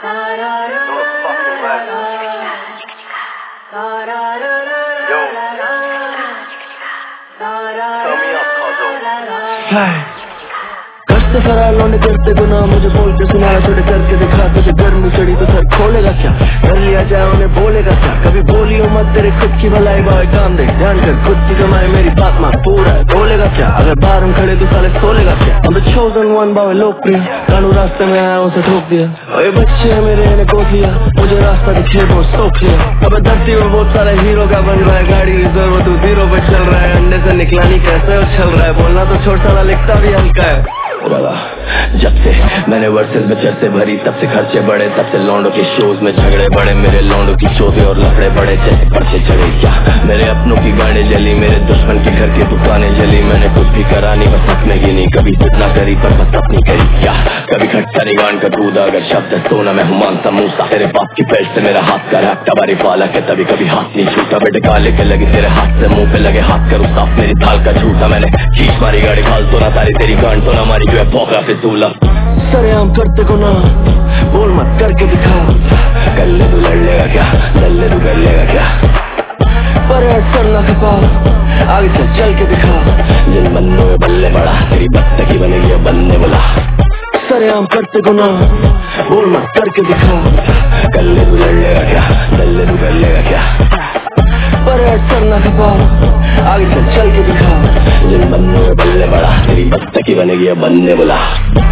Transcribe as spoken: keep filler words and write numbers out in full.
करते फरार लौंडे करते गुना मुझे बोल के सुनाया थोड़े करके दिखा तुझे गर्मी चढ़ी तो सर खोलेगा क्या कर लिया जाए उन्हें बोलेगा क्या कभी बोलियो मत तेरे खुद की भलाई भाई काम दे ध्यान कर खुद की कमाई मेरी बात मां पूरा है बोलेगा क्या अगर बाहर हम खड़े तो साले सोलेगा क्या हम the chosen one बावे लोकप्रिय कानू रास्ते में आया उसे ठोक दिया और ये बच्चे मेरे ने गोद लिया मुझे रास्ता दिखे वो सोख लिया अब धरती में बहुत सारे हीरो का बन रहा है गाड़ी रिजर्व तू जीरो पे चल रहा है अंडे से निकला नहीं कैसे उछल रहा है बोलना तो छोड़ साला लिखता भी हल्का है जब से मैंने वर्सेस में चर्चे भरी तब से खर्चे बढ़े तब से लौंडों के शोज में झगड़े बढ़े मेरे लौंडों की चोटें और लफड़े बढ़े जैसे पर्चे चढ़े क्या मेरे अपनों की गाड़े जली मेरे दुश्मन के घर की दुकानें जली मैंने कुछ भी करा नहीं बस अपने की नहीं कभी जितना करी पर बस अपनी करी क्या कभी खट्टा नहीं गान का कूदा अगर शब्द सोना मैं हुमान सा मूसा तेरे बाप की पेट से मेरा हाथ का रखता बारी पाला के तभी कभी हाथ नहीं छूटा बेटे काले के लगे तेरे हाथ से मुंह पे लगे हाथ करूँ साफ मेरी थाल का झूठा मैंने खींच मारी गाड़ी खाल तो ना तारी तेरी गांड तो ना मारी जो है भौकरा फिसूला सरेआम करते को ना बोल मत करके दिखा कर ले तू लड़ लेगा क्या लड़ ले तू कर लेगा क्या पर सर ना खपा आगे से चल के दिखा जिन बन्नों में बल्ले बड़ा तेरी बत्तकी बनेगी बनने बोला सरेआम करते को ना बोल मत करके दिखा कर ले तू लड़ लेगा क्या लड़ ले तू कर लेगा क्या पर सर ना खपा आगे से चल के दिखा जिन बन्नों में बल्ले बड़ा तेरी बत्तकी बनेगी बनने बोला